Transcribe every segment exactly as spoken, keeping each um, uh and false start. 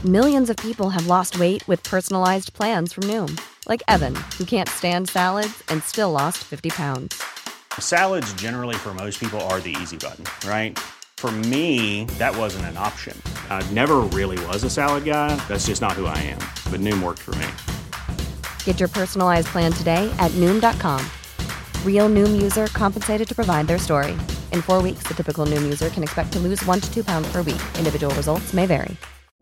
Millions of people have lost weight with personalized plans from Noom. Like Evan, who can't stand salads and still lost fifty pounds. Salads generally for most people are the easy button, right? For me, that wasn't an option. I never really was a salad guy. That's just not who I am. But Noom worked for me. Get your personalized plan today at Noom dot com. Real Noom user compensated to provide their story. In four weeks, the typical Noom user can expect to lose one to two pounds per week. Individual results may vary.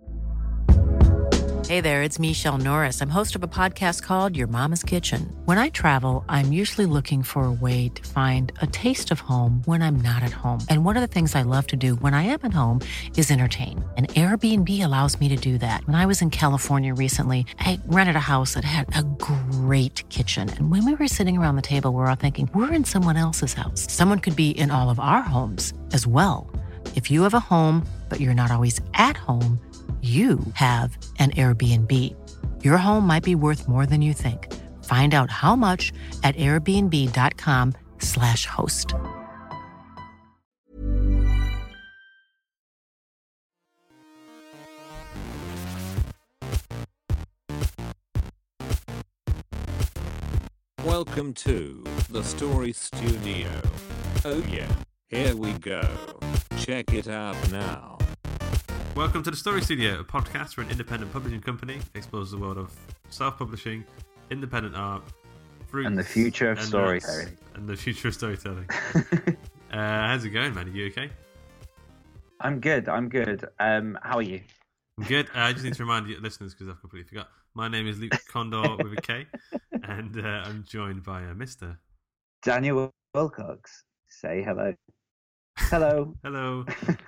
Hey there, it's Michelle Norris. I'm host of a podcast called Your Mama's Kitchen. When I travel, I'm usually looking for a way to find a taste of home when I'm not at home. And one of the things I love to do when I am at home is entertain. And Airbnb allows me to do that. When I was in California recently, I rented a house that had a great kitchen. And when we were sitting around the table, we were all thinking, we're in someone else's house. Someone could be in all of our homes as well. If you have a home, but you're not always at home, you have an Airbnb. Your home might be worth more than you think. Find out how much at airbnb.com slash host. Welcome to the Story Studio. Oh yeah, here we go. Check it out now. Welcome to the Story Studio, a podcast where an independent publishing company explores the world of self-publishing, independent art, fruits, and the future of and storytelling. nuts, and the future of storytelling. uh, how's it going, man? Are you okay? I'm good. I'm good. Um, how are you? I'm good. Uh, I just need to remind you, listeners, because I've completely forgot. My name is Luke Condor with a K, and uh, I'm joined by uh, Mister Daniel Wilcox. Say hello. Hello. Hello.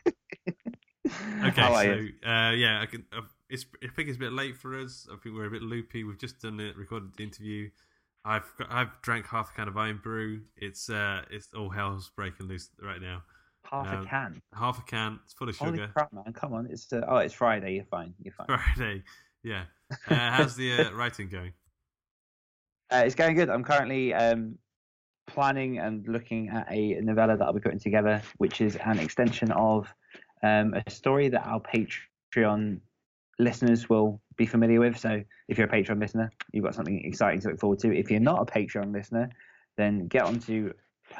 Okay, How are so you? uh, yeah, I can. Uh, it's, I think it's a bit late for us. I think we're a bit loopy. We've just done it, recorded the interview. I've got, I've drank half a can of Iron Brew. It's uh, it's all hell's breaking loose right now. Half Um, a can. Half a can. It's full of Holy sugar. crap, man! Come on. It's uh, oh, it's Friday. You're fine. You're fine. Friday. Yeah. Uh, how's the uh, writing going? Uh, it's going good. I'm currently um, planning and looking at a novella that I'll be putting together, which is an extension of um, a story that our Patreon listeners will be familiar with. So if you're a Patreon listener, you've got something exciting to look forward to. If you're not a Patreon listener, then get onto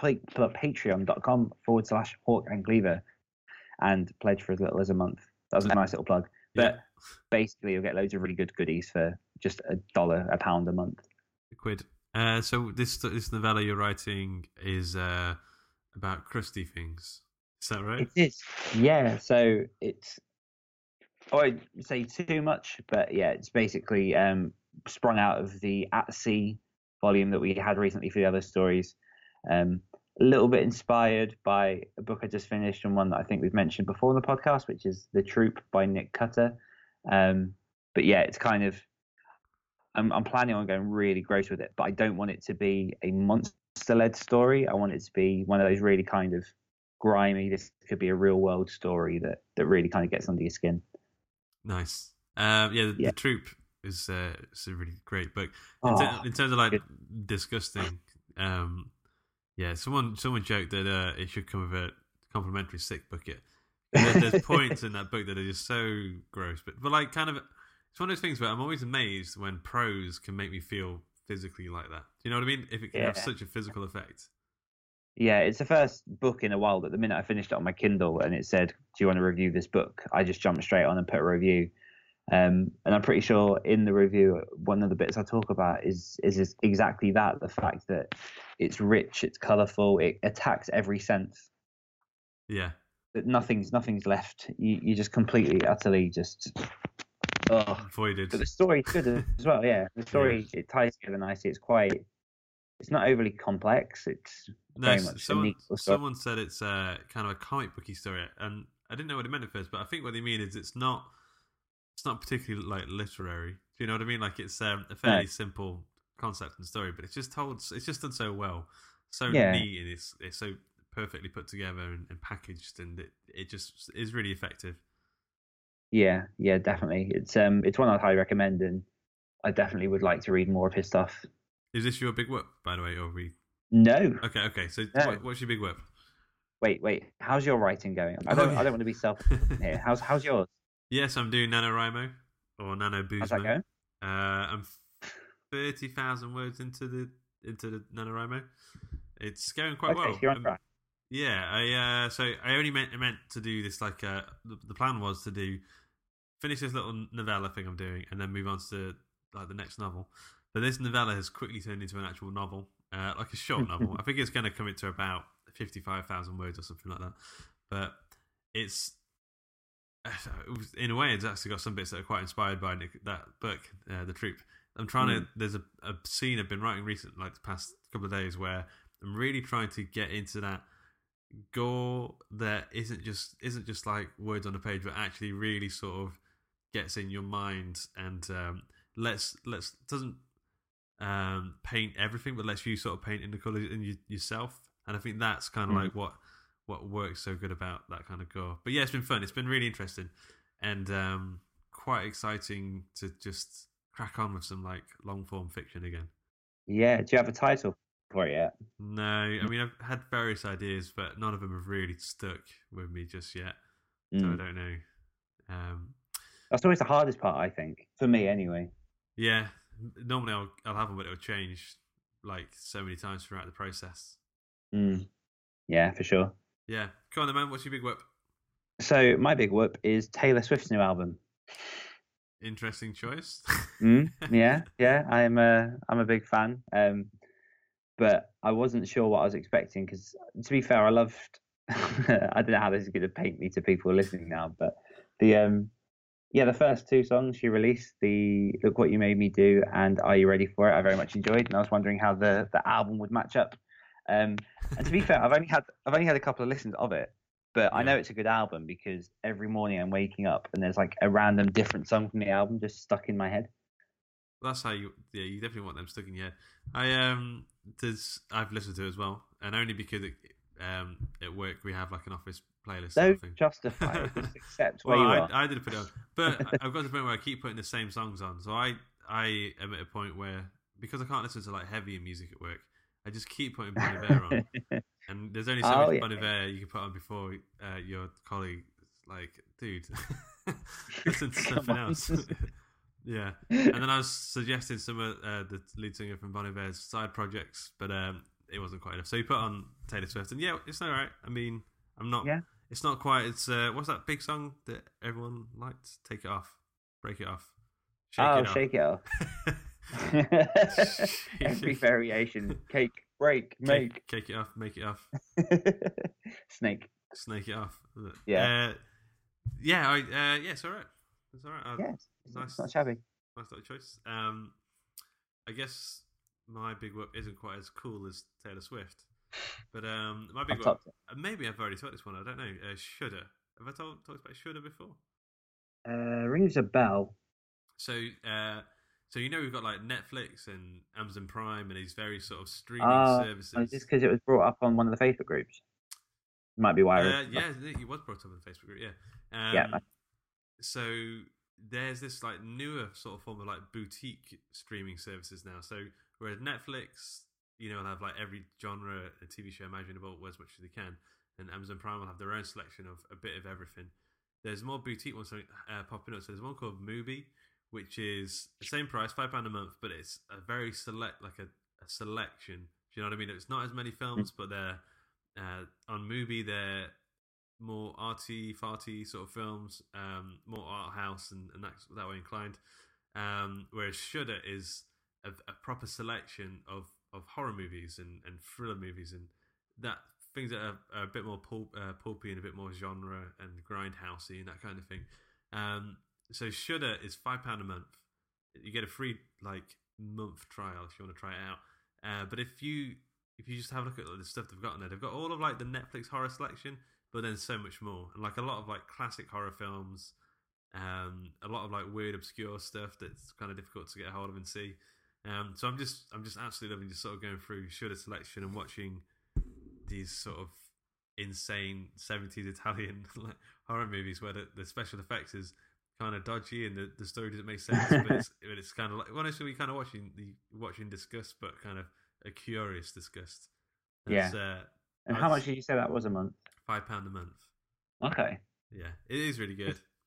patreon.com forward slash Hawk and Cleaver and pledge for as little as a month. That was a nice little plug. But Yeah. basically, you'll get loads of really good goodies for just a dollar, a pound a month. A quid. Uh, so this this novella you're writing is uh, about crusty things. Is that right? It is. Yeah, so it's, I won't say too much, but yeah, it's basically um, sprung out of the At Sea volume that we had recently for the other stories. Um, a little bit inspired by a book I just finished and one that I think we've mentioned before on the podcast, which is The Troop by Nick Cutter. Um, but yeah, it's kind of, I'm, I'm planning on going really gross with it, but I don't want it to be a monster-led story. I want it to be one of those really kind of grimy, this could be a real-world story that, that really kind of gets under your skin. Nice. Um, yeah, the, Yeah. the Troop is uh, it's a really great book. In, Oh, ter- in terms of like good. disgusting, um, yeah, someone someone joked that uh, it should come with a complimentary sick bucket. There, there's points in that book that are just so gross, but but like kind of, it's one of those things where I'm always amazed when prose can make me feel physically like that. Do you know what I mean? If it can have Yeah. such a physical effect. Yeah, it's the first book in a while that the minute I finished it on my Kindle and it said, do you want to review this book? I just jumped straight on and put a review. Um, and I'm pretty sure in the review, one of the bits I talk about is, is is exactly that, the fact that it's rich, it's colourful, it attacks every sense. Yeah. That nothing's nothing's left. You you just completely, utterly just... Oh. Voided. But the story's good as well, yeah. The story, it ties together nicely. It's quite... It's not overly complex. It's No, very s- much a someone, neat little story. someone said it's uh, kind of a comic booky story, and I didn't know what it meant at first, but I think what they mean is it's not it's not particularly like literary. Do you know what I mean? Like it's um, a fairly No. simple concept and story, but it's just told. It's just done so well, so Yeah. neat, and it's it's so perfectly put together and, and packaged, and it it just is really effective. Yeah, yeah, definitely. It's um, it's one I'd highly recommend, and I definitely would like to read more of his stuff. Is this your big whip, by the way, or are we? No, Okay, okay. So No. what, what's your big whip? wait, wait. How's your writing going? I Oh, don't, yeah. I don't want to be selfish here. How's how's yours? Yes, I'm doing NaNoWriMo. or Nano How's that Boozman. going? Uh, I'm thirty thousand words into the into the NaNoWriMo. It's going quite Okay, well. so you're on Um, track. Yeah, I uh, so I only meant meant to do this like uh, the, the plan was to do finish this little novella thing I'm doing and then move on to like the next novel. But this novella has quickly turned into an actual novel, uh, like a short novel. I think it's going to come into about fifty-five thousand words or something like that. But it's in a way, it's actually got some bits that are quite inspired by Nick, that book, uh, The Troop. I'm trying mm. to. There's a, a scene I've been writing recently, like the past couple of days, where I'm really trying to get into that gore that isn't just isn't just like words on a page, but actually really sort of gets in your mind and um, lets lets doesn't um, paint everything, but lets you sort of paint in the colours in you, yourself. And I think that's kind of mm. like what what works so good about that kind of gore. But yeah, it's been fun. It's been really interesting and um, quite exciting to just crack on with some like long form fiction again. Yeah. Do you have a title for it yet? No, I mean I've had various ideas, but none of them have really stuck with me just yet. Mm. So I don't know. Um, That's always the hardest part, I think, for me anyway. Yeah. Normally I'll I'll have them, but it'll change like so many times throughout the process. Mm. Yeah, for sure. Yeah. Come on then, man. What's your big whip? So my big whip is Taylor Swift's new album. Interesting choice. mm, yeah, yeah. I'm a I'm a big fan. Um, but I wasn't sure what I was expecting because, to be fair, I loved. I don't know how this is going to paint me to people listening now, but the um, yeah, the first two songs she released, the "Look What You Made Me Do" and "Are You Ready for It," I very much enjoyed, and I was wondering how the the album would match up. Um, and to be fair, I've only had I've only had a couple of listens of it, but yeah. I know it's a good album because every morning I'm waking up and there's like a random different song from the album just stuck in my head. Well, that's how you yeah you definitely want them stuck in your head. I um there's I've listened to it as well, and only because it, um at work we have like an office playlist. Don't sort of justify it, just accept where well, you I, are. I did put it on, but I've got to the point where I keep putting the same songs on. So I I am at a point where because I can't listen to like heavier music at work, I just keep putting Bon Iver on, and there's only so oh, much yeah. Bon Iver you can put on before uh, your colleague like, dude, listen to something else. Yeah, and then I was suggesting some of uh, the lead singer from Bon Iver's side projects, but um, it wasn't quite enough. So he put on Taylor Swift, and yeah, it's all right. I mean, I'm not. Yeah. It's not quite. It's uh, what's that big song that everyone liked? Take it off, break it off, shake oh, it off. shake it off. Every variation, cake, break, make, cake, cake it off, make it off, snake, snake it off. Yeah, uh, yeah, I, uh, yeah, it's all right. It's all right. Uh, yeah, it's, nice, it's not shabby. Nice little choice. Um, I guess my big whip isn't quite as cool as Taylor Swift, but um, my big whip. Maybe I've already taught this one. I don't know. Uh, Shudder. Have I told, talked about Shudder before? Uh, rings a bell. So, uh, so you know we've got like Netflix and Amazon Prime and these very sort of streaming uh, services. Is this because it was brought up on one of the Facebook groups? Might be why. Uh, yeah, it was brought up on the Facebook group. Yeah. Um, yeah. So there's this like newer sort of form of like boutique streaming services now. So whereas Netflix, you know, will have like every genre and T V show imaginable as much as they can, and Amazon Prime will have their own selection of a bit of everything. There's more boutique ones uh, popping up. So there's one called Mubi, which is the same price, five pound a month, but it's a very select, like a, a selection. Do you know what I mean? It's not as many films, but they're uh, on Mubi. They're more arty, farty sort of films, um, more art house, and, and that's that way inclined. Um, whereas Shudder is a, a proper selection of, of horror movies and, and thriller movies, and that things that are, are a bit more pulp, uh, pulpy and a bit more genre and grindhousey and that kind of thing. Um, so Shudder is five pound a month. You get a free like month trial if you want to try it out. Uh, but if you if you just have a look at the stuff they've got on there, they've got all of like the Netflix horror selection, but then so much more, and like a lot of like classic horror films, um, a lot of like weird obscure stuff that's kind of difficult to get a hold of and see. Um, so I'm just I'm just absolutely loving just sort of going through Shudder selection and watching these sort of insane seventies Italian like, horror movies where the, the special effects is kind of dodgy and the, the story doesn't make sense, but it's, but it's kind of like honestly we kind of watching the watching disgust, but kind of a curious disgust. That's, yeah. Uh, and how much did you say that was a month? Five pound a month. Okay. Yeah, it is really good.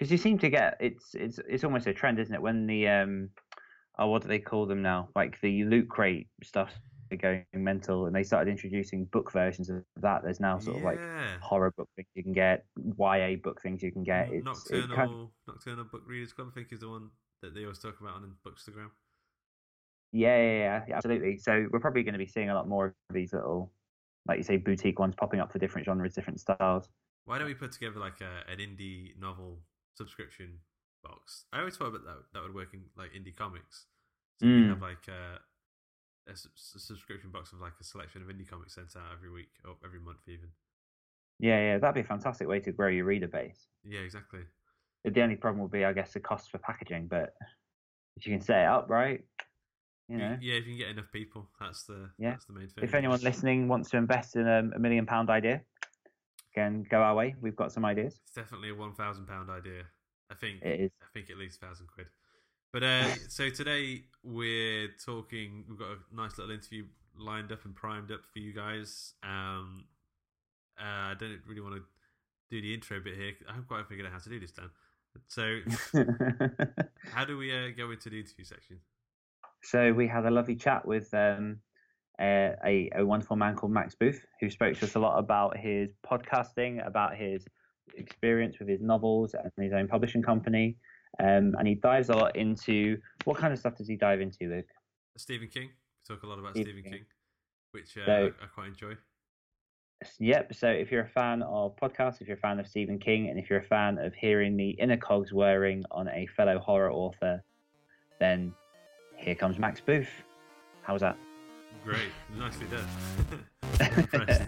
because you seem to get it's it's it's almost a trend, isn't it? When the um, oh, what do they call them now? Like the Loot Crate stuff are going mental, and they started introducing book versions of that. There's now sort of like Yeah. horror book things you can get, Y A book things you can get. It's Nocturnal it kind of, Nocturnal Book Readers Club, I think, is the one that they always talk about on Bookstagram. yeah, yeah, yeah, yeah, absolutely. So we're probably going to be seeing a lot more of these little, like you say, boutique ones popping up for different genres, different styles. Why don't we put together like a, an indie novel subscription box? I always thought that that would work in like indie comics. So Mm. we have like a, a, sub- subscription box of like a selection of indie comics sent out every week or every month even. Yeah, yeah, that'd be a fantastic way to grow your reader base. Yeah, exactly. The only problem would be, I guess, the cost for packaging, but if you can set it up right, you know. Yeah, if you can get enough people, that's the Yeah. that's the main thing. If anyone listening wants to invest in a, a million pound idea, can go our way. We've got some ideas. It's definitely a one thousand pound idea. I think It is. I think at least a thousand quid. But uh, so today we're talking. We've got a nice little interview lined up and primed up for you guys. Um, uh, I don't really want to do the intro bit here. I haven't quite figured out how to do this, Dan. So how do we uh, go into the interview section? So we had a lovely chat with um, uh, a, a wonderful man called Max Booth, who spoke to us a lot about his podcasting, about his experience with his novels and his own publishing company. Um, and he dives a lot into what kind of stuff does he dive into, Luke? Stephen King. We talk a lot about Stephen Stephen King. King, which uh, So- I, I quite enjoy. Yep. So if you're a fan of podcasts, if you're a fan of Stephen King, and if you're a fan of hearing the inner cogs whirring on a fellow horror author, then here comes Max Booth. How was that? Great, nicely done. I'm impressed.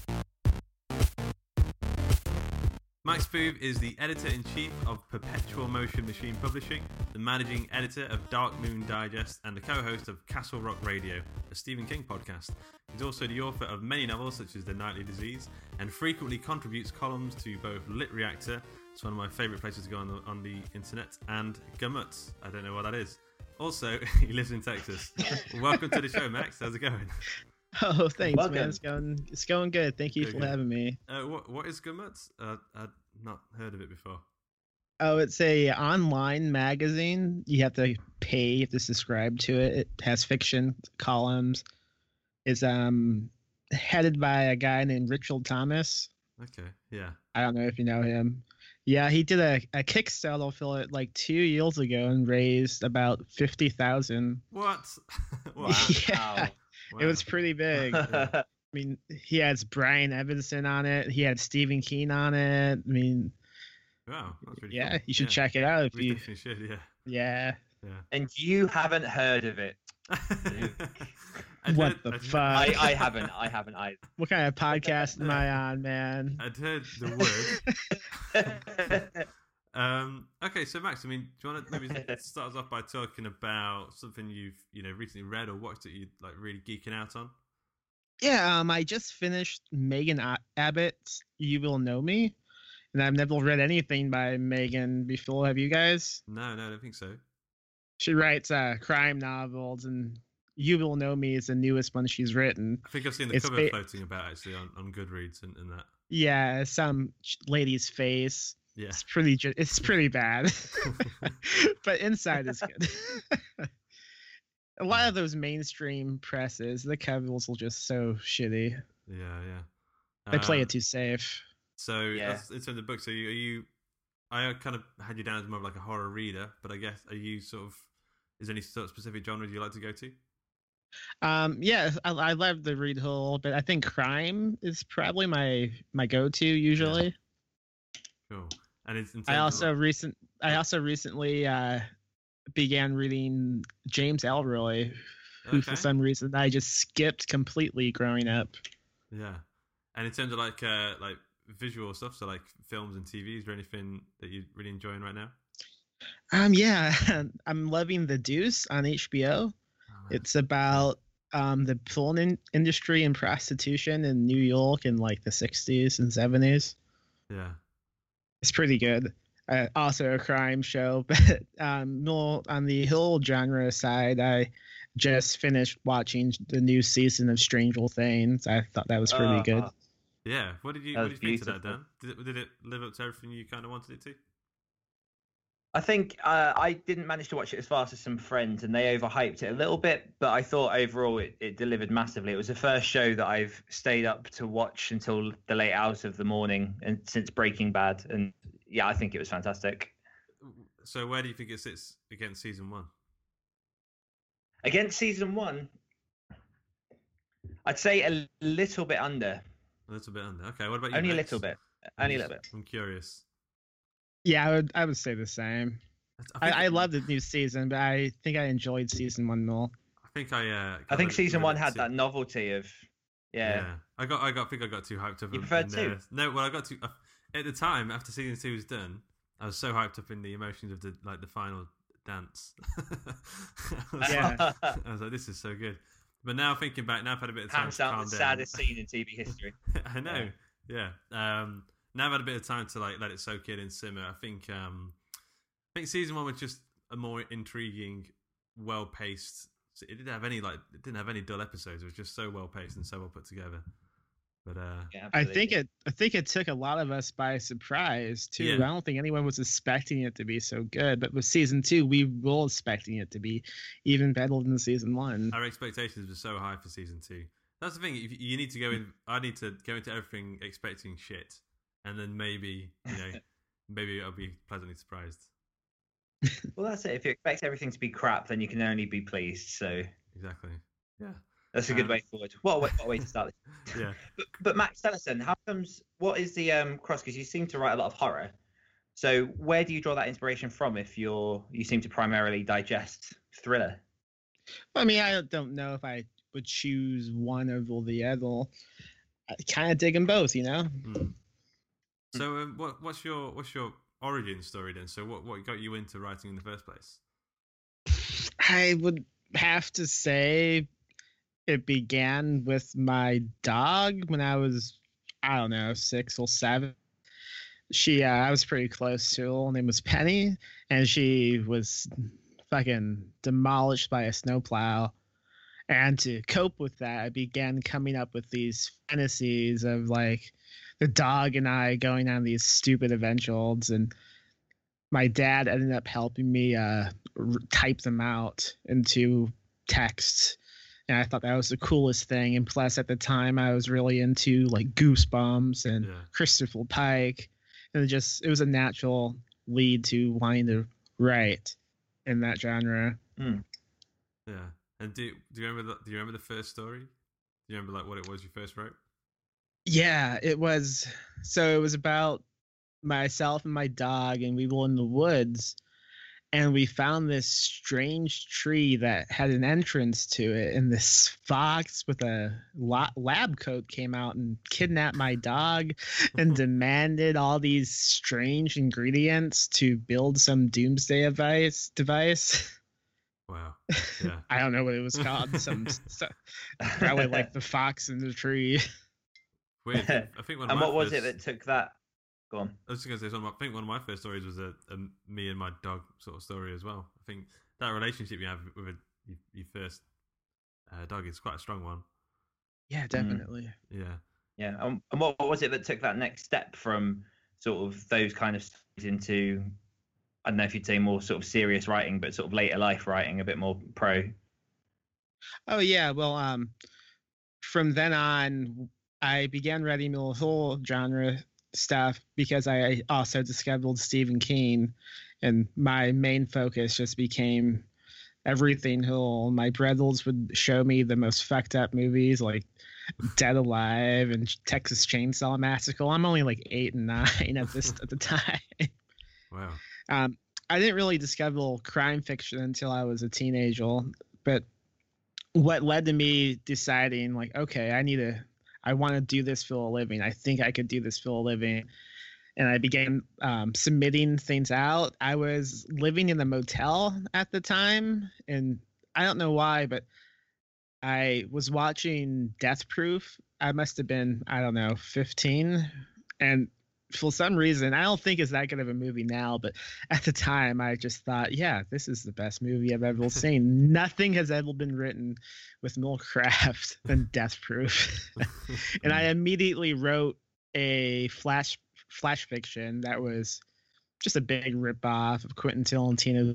Max Booth is the editor-in-chief of Perpetual Motion Machine Publishing, the managing editor of Dark Moon Digest, and the co-host of Castle Rock Radio, a Stephen King podcast. He's also the author of many novels such as The Nightly Disease, and frequently contributes columns to both Lit Reactor, it's one of my favourite places to go on the, on the internet, and Gummutz. I don't know what that is. Also, he lives in Texas. Welcome to the show, Max. How's it going? Oh, thanks, Welcome. man. It's going, it's going good. Thank you Good, for good. having me. Uh, what What is Gummutz? Uh, I've not heard of it before. Oh, it's a online magazine. You have to pay. You have to subscribe to it. It has fiction columns. It's um headed by a guy named Richard Thomas. Okay, yeah. I don't know if you know him. Yeah, he did a, a Kickstarter for it like two years ago and raised about fifty thousand. What? wow. Yeah, it was pretty big. I mean, he has Brian Evanson on it. He had Stephen King on it. I mean, Wow, that's really yeah, cool. you should Yeah, check it out if We you. definitely should, yeah. Yeah. Yeah. And you haven't heard of it. I'd What heard, the I'd fuck? I, I haven't. I haven't. I. What kind of podcast am I on, man? I'd heard the word. um, okay, so Max, I mean, do you want to maybe start us off by talking about something you've you know recently read or watched that you like really geeking out on? Yeah, um, I just finished Megan A- Abbott's "You Will Know Me," and I've never read anything by Megan before. Have you guys? No, no, I don't think so. She writes uh, crime novels, and "You Will Know Me" is the newest one she's written. I think I've seen the It's cover ba- floating about actually on, on Goodreads and, and that. Yeah, some ch- lady's face. Yeah. It's pretty. Ju- it's pretty bad, but inside is good. A lot of those mainstream presses, the covers are just so shitty. Yeah, yeah. They play Uh, it too safe. So Yeah. that's, in terms of the book, so you, are you? I kind of had you down as more of like a horror reader, but I guess are you sort of? Is there any sort of specific genres you like to go to? Um, yeah, I, I love the read whole, but I think crime is probably my my go-to usually. Cool. And it's. In terms I of- also recent I also recently uh began reading James Elroy, who Okay. for some reason I just skipped completely growing up. Yeah, and in terms of like uh like visual stuff, so like films and T Vs, or anything that you're really enjoying right now? Um, yeah, I'm loving The Deuce on H B O. Oh, man. It's about um the porn in- industry and prostitution in New York in like the sixties and seventies. Yeah. It's pretty good. Uh, also a crime show, but um, more on the whole genre side. I just finished watching the new season of Stranger Things. I thought that was pretty Uh, good. Yeah. What did you That What was did you think to that, beautiful. Dan? Did it Did it live up to everything you kind of wanted it to? I think uh, I didn't manage to watch it as fast as some friends, and they overhyped it a little bit. But I thought overall it, it delivered massively. It was the first show that I've stayed up to watch until the late hours of the morning, and since Breaking Bad. And yeah, I think it was fantastic. So where do you think it sits against season one? Against season one, I'd say a little bit under. A little bit under. Okay, what about you? Only a Max? little bit. Only a little bit. I'm curious. Yeah, I would I would say the same. I, think I, I love the new season, but I think I enjoyed season one more. I think I. Uh, I think got season a one bit had too- that novelty of, yeah. Yeah, I got. I got. I think I got too hyped up. You in- preferred in two? there. No, well, I got too. Uh, at the time after season two was done, I was so hyped up in the emotions of the like the final dance. I was Yeah. like, I was like, this is so good. But now thinking back, now I've had a bit of time Hands to down calm the down. saddest scene in T V history. I know. Yeah. Um, now I've had a bit of time to like let it soak in and simmer. I think. Um, I think season one was just a more intriguing, well-paced. It didn't have any like it didn't have any dull episodes. It was just so well-paced and so well put together. But uh, Yeah, I absolutely. think it I think it took a lot of us by surprise too. Yeah. I don't think anyone was expecting it to be so good. But with season two, we were expecting it to be even better than season one. our expectations were so high for season two. That's the thing. If you need to go in, I need to go into everything expecting shit, and then maybe you know, maybe I'll be pleasantly surprised. Well, that's it. If you expect everything to be crap, then you can only be pleased. So Exactly. Yeah. that's a good Um, way forward. What a way, what a way to start this. Yeah. But, but Max, tell us then, how comes? What is the um cross? Because you seem to write a lot of horror. So where do you draw that inspiration from? If you're you seem to primarily digest thriller. I mean, I don't know if I would choose one over the other. I kind of dig them both, you know. Mm. So, um, what, what's your what's your origin story then? So, what what got you into writing in the first place? I would have to say it began with my dog when I was, I don't know, six or seven. She, uh, I was pretty close to her. Her name was Penny, and she was fucking demolished by a snowplow. And to cope with that, I began coming up with these fantasies of like the dog and I going on these stupid adventures. And my dad ended up helping me uh, r- type them out into text. And I thought that was the coolest thing. And plus, at the time, I was really into like Goosebumps and Yeah. Christopher Pike. And it just, it was a natural lead to wanting to write in that genre. Yeah. And do do you remember the, do you remember the first story? Do you remember like what it was you first wrote? Yeah, it was. So it was about myself and my dog, and we were in the woods, and we found this strange tree that had an entrance to it, and this fox with a la- lab coat came out and kidnapped my dog and demanded all these strange ingredients to build some doomsday device. device. Wow. Yeah. I don't know what it was called. Some, some probably like the fox in the tree. Weird. I think one of And my what was first, it that took that? Go on. I was just gonna say something. I think one of my first stories was a, a me and my dog sort of story as well. I think that relationship you have with a, your, your first uh, dog is quite a strong one. Yeah, definitely. Yeah. Yeah. Um, and what, what was it that took that next step from sort of those kind of stories into, I don't know if you'd say more sort of serious writing, but sort of later life writing, a bit more pro? Oh yeah, well, um, from then on, I began writing the whole genre stuff because I also discovered Stephen King, and my main focus just became everything whole. My brothers would show me the most fucked up movies like Dead Alive and Texas Chainsaw Massacre. I'm only like eight and nine at this at the time. Wow. Um, I didn't really discover crime fiction until I was a teenager, but what led to me deciding like, okay, I need to, I want to do this for a living. I think I could do this for a living. And I began um, submitting things out. I was living in a motel at the time, and I don't know why, but I was watching Death Proof. I must have been, I don't know, fifteen. And for some reason, I don't think it's that good of a movie now, but at the time I just thought, yeah, this is the best movie I've ever seen. Nothing has ever been written with more craft than Death Proof. And I immediately wrote a flash flash fiction that was just a big ripoff of Quentin Tarantino's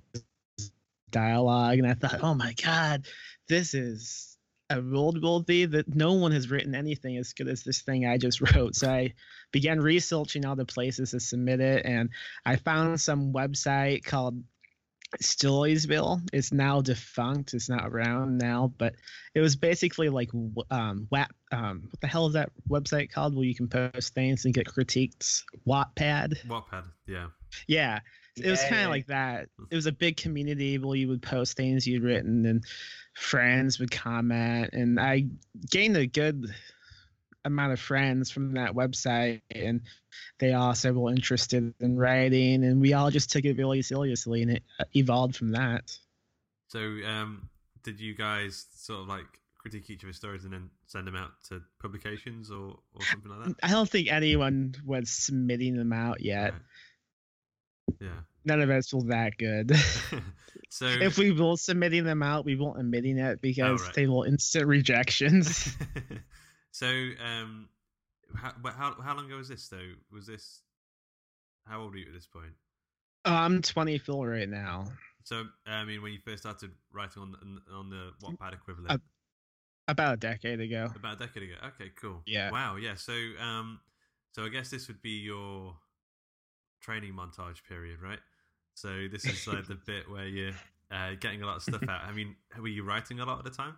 dialogue, and I thought, oh my god, this is a world movie that no one has written anything as good as this thing I just wrote. So I began researching all the places to submit it, and I found some website called Storiesville. It's now defunct. It's not around now, but it was basically like um, Watt, um what the hell is that website called where you can post things and get critiques? Wattpad. Wattpad, yeah. Yeah. It was kind of like that. It was a big community where you would post things you'd written and friends would comment. And I gained a good amount of friends from that website. And they also were interested in writing. And we all just took it really seriously. And it evolved from that. So um, did you guys sort of like critique each other's stories and then send them out to publications or, or something like that? I don't think anyone was submitting them out yet. Right. Yeah. None of us were that good. So if we were submitting them out, we weren't admitting it because oh, right. they were instant rejections. So, um, how, how how long ago was this though? Was this how old were you at this point? Oh, I'm twenty-four right now. So, I mean, when you first started writing on the, on the Wattpad equivalent, uh, about a decade ago. About a decade ago. Okay, cool. Yeah. Wow. Yeah. So, um, so I guess this would be your training montage period, right? So this is like the bit where you're uh, getting a lot of stuff out. I mean, were you writing a lot at the time?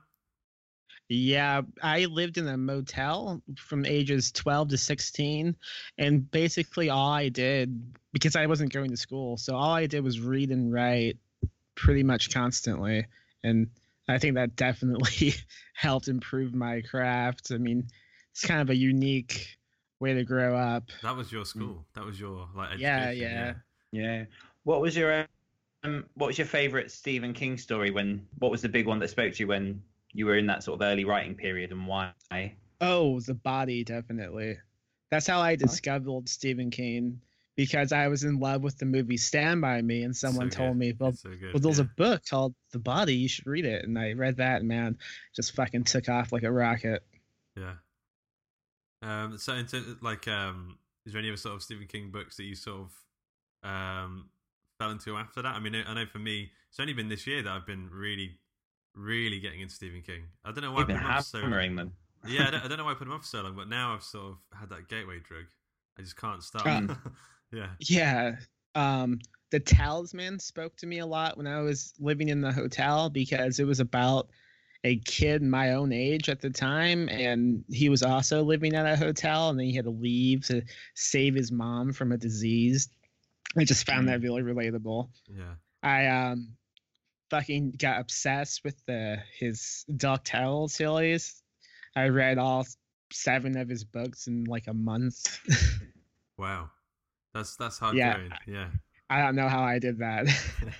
Yeah, I lived in a motel from ages twelve to sixteen, and basically all I did, because I wasn't going to school, so all I did was read and write pretty much constantly, and I think that definitely helped improve my craft. I mean, it's kind of a unique way to grow up. That was your school. That was your like education. Yeah, yeah, yeah. yeah. What was your um, what was your favorite Stephen King story? When what was the big one that spoke to you when you were in that sort of early writing period, and why? Oh, The Body, definitely. That's how I discovered Stephen King, because I was in love with the movie Stand By Me, and someone so told good. me, well, so good, well there's yeah. a book called The Body, you should read it. And I read that, and man, just fucking took off like a rocket. Yeah. Um. So, into like, um, is there any other sort of Stephen King books that you sort of um fell into after that? I mean, I know for me, it's only been this year that I've been really, really getting into Stephen King. I don't know why You've I been put him off so long. hammering them. Yeah, I don't, I don't know why I put him off so long, but now I've sort of had that gateway drug. I just can't stop. Um, yeah. Yeah. Um, The Talisman spoke to me a lot when I was living in the hotel, because it was about a kid my own age at the time, and he was also living at a hotel, and then he had to leave to save his mom from a disease. I just found that really relatable. Yeah. I um fucking got obsessed with the his Dark Tower series. I read all seven of his books in like a month. Wow. That's that's hard Yeah. going. Yeah. I don't know how I did that.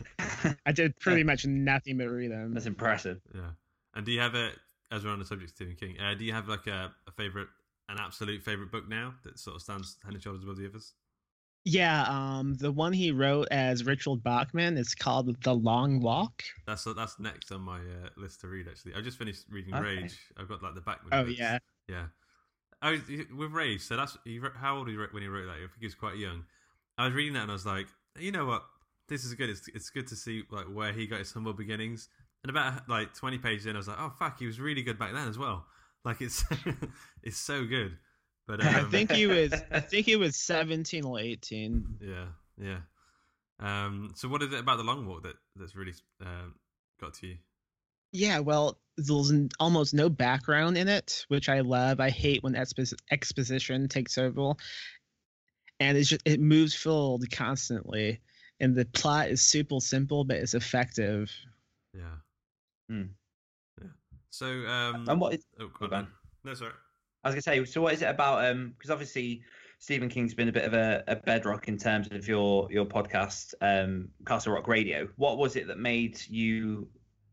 I did pretty much nothing but read them. That's impressive. Yeah. And do you have a, as we're on the subject of Stephen King, uh, do you have like a, a favorite, an absolute favorite book now that sort of stands head and shoulders above the others? Yeah, um, the one he wrote as Richard Bachman is called The Long Walk. That's that's next on my uh, list to read. Actually, I just finished reading Okay. Rage. I've got like the Bachman. Oh, books. yeah. yeah. I was with Rage. So that's he, wrote- how old he wrote when he wrote that? I think he was quite young. I was reading that and I was like, you know what? This is good. It's it's good to see like where he got his humble beginnings. And about like twenty pages in, I was like, oh fuck, he was really good back then as well. Like it's it's so good. But um, I think he was. I think he was seventeen or eighteen. Yeah, yeah. Um, so what is it about the Long Walk that that's really um, got to you? Yeah, well, there's n- almost no background in it, which I love. I hate when expo- exposition takes over, and it's just it moves forward constantly, and the plot is super simple, but it's effective. Yeah. Hmm. Yeah. So um, And what is? oh, Go go on. on. No, sorry. I was gonna say. So what is it about? Um, because obviously Stephen King's been a bit of a, a bedrock in terms of your your podcast, um, Castle Rock Radio. What was it that made you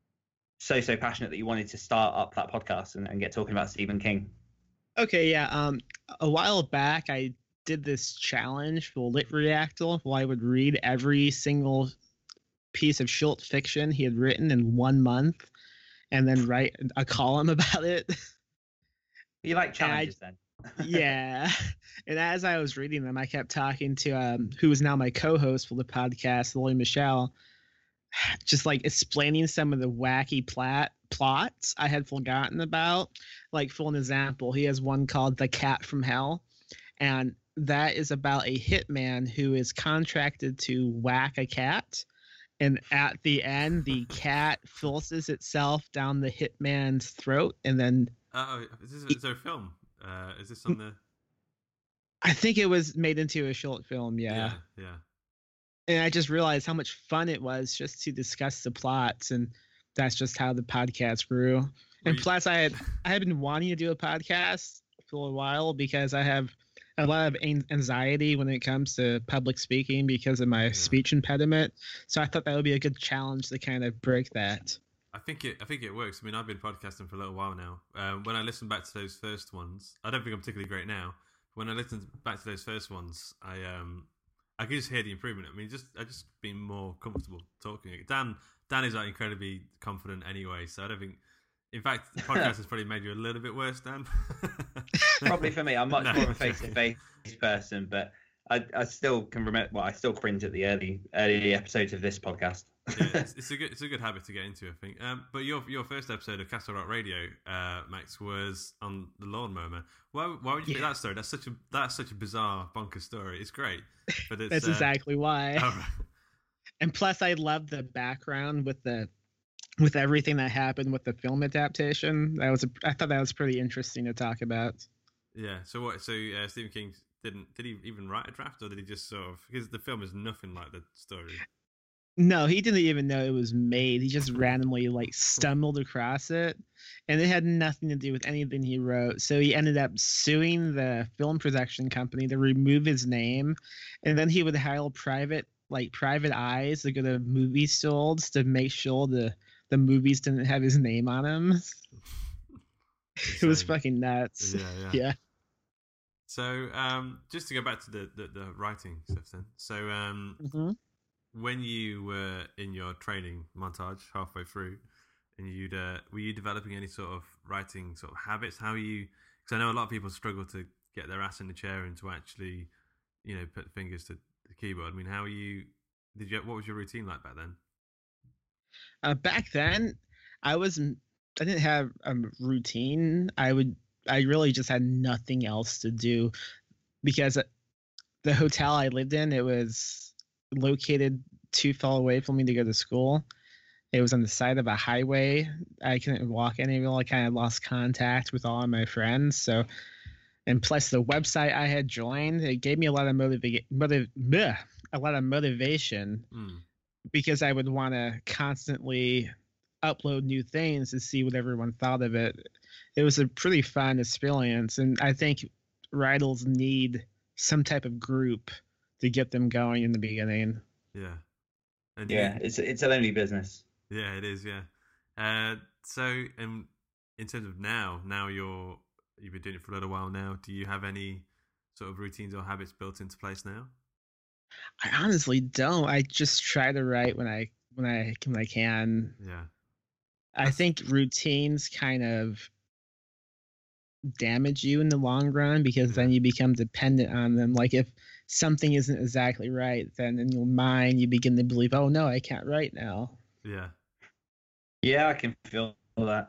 so so passionate that you wanted to start up that podcast and, and get talking about Stephen King? Okay, yeah. Um, a while back, I did this challenge for Lit Reactor, where I would read every single piece of short fiction he had written in one month, and then write a column about it. You like And I- challenges then? Yeah. And as I was reading them, I kept talking to um, who is now my co-host for the podcast, Lily Michelle, just like explaining some of the wacky plot plots I had forgotten about. Like, for an example, he has one called The Cat from Hell, and that is about a hitman who is contracted to whack a cat. And at the end, the cat forces itself down the hitman's throat, and then Oh, is, this, is there a film? Uh, is this on the? I think it was made into a short film. Yeah. Yeah, yeah. And I just realized how much fun it was just to discuss the plots, and that's just how the podcast grew. Were And you- plus, I had I had been wanting to do a podcast for a while because I have a lot of an- anxiety when it comes to public speaking because of my speech impediment. So I thought that would be a good challenge to kind of break that. I think it. I think it works. I mean, I've been podcasting for a little while now. Um, when I listen back to those first ones, I don't think I'm particularly great now. When I listen back to those first ones, I um, I can just hear the improvement. I mean, just I just been more comfortable talking. Dan, Dan is like incredibly confident anyway, so I don't think. In fact, the podcast has probably made you a little bit worse, Dan. Probably for me, I'm much No, more of a I'm joking. face-to-face person, but I, I still can remember. Well, I still cringe at the early early episodes of this podcast. Yeah, it's, it's a good it's a good habit to get into, I think. Um, but your your first episode of Castle Rock Radio, uh, Max, was on the lawnmower man. Why why would you pick Yeah. that story? That's such a that's such a bizarre bonkers story. It's great, but it's That's uh, exactly why. all right. And plus, I love the background with the with everything that happened with the film adaptation. That was a, I thought that was pretty interesting to talk about. Yeah. So what? So uh, Stephen King didn't did he even write a draft, or did he just sort of because the film is nothing like the story? No, he didn't even know it was made. He just randomly like stumbled across it, and it had nothing to do with anything he wrote. So he ended up suing the film production company to remove his name, and then he would hire private like private eyes to go to movie stalls to make sure the the movies didn't have his name on them. It was Insane. fucking nuts. Yeah, yeah. Yeah. So um, just to go back to the, the, the writing stuff then. So um, Mm-hmm. when you were in your training montage halfway through, and you'd uh, were you developing any sort of writing sort of habits? How are you? Because I know a lot of people struggle to get their ass in the chair and to actually, you know, put fingers to the keyboard. I mean, how are you? Did you? What was your routine like back then? Uh, back then, I was I didn't have a routine. I would I really just had nothing else to do because the hotel I lived in, it was located too far away for me to go to school. It was on the side of a highway. I couldn't walk anywhere. I kind of lost contact with all of my friends. So, and plus the website I had joined, it gave me a lot of motiva- motiv- bleh, a lot of motivation Mm. because I would want to constantly upload new things to see what everyone thought of it. It was a pretty fun experience, and I think writers need some type of group to get them going in the beginning. Yeah. And Yeah, you- it's it's a lonely business. Yeah, it is. Yeah. Uh, so, um, in terms of now, now you're you've been doing it for a little while now. Do you have any sort of routines or habits built into place now? I honestly don't. I just try to write when I when I when I can. Yeah. I think routines kind of damage you in the long run because then you become dependent on them. Like if something isn't exactly right, then in your mind you begin to believe, "Oh no, I can't write now." Yeah. Yeah, I can feel that.